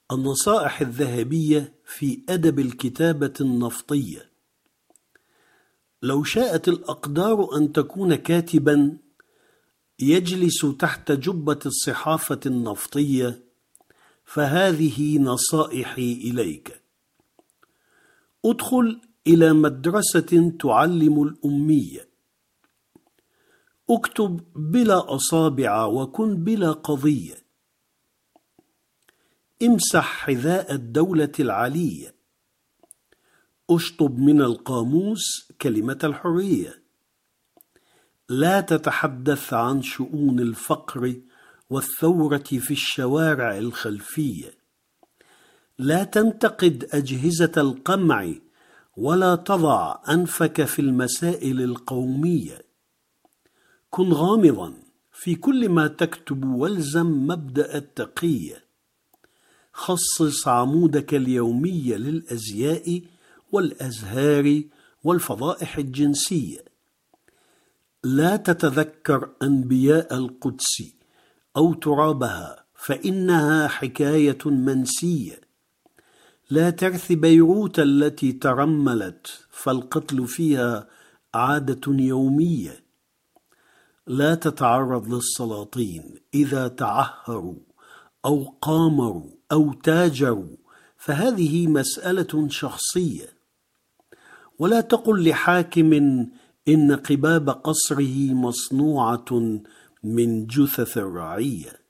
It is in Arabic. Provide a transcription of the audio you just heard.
النصائح الذهبية في أدب الكتابة النفطية. لو شاءت الأقدار أن تكون كاتبا يجلس تحت جبة الصحافة النفطية، فهذه نصائحي إليك: ادخل إلى مدرسة تعلم الأمية، اكتب بلا أصابع وكن بلا قضية، امسح حذاء الدولة العلية، اشطب من القاموس كلمة الحرية، لا تتحدث عن شؤون الفقر والثورة في الشوارع الخلفية، لا تنتقد أجهزة القمع ولا تضع أنفك في المسائل القومية، كن غامضا في كل ما تكتب والزم مبدأ التقية، خصص عمودك اليومي للأزياء والأزهار والفضائح الجنسية، لا تتذكر أنبياء القدس أو ترابها فإنها حكاية منسية، لا ترث بيروت التي ترملت فالقتل فيها عادة يومية، لا تتعرض للسلاطين إذا تعهروا أو قامروا أو تاجروا، فهذه مسألة شخصية، ولا تقل لحاكم إن قباب قصره مصنوعة من جثث الرعية.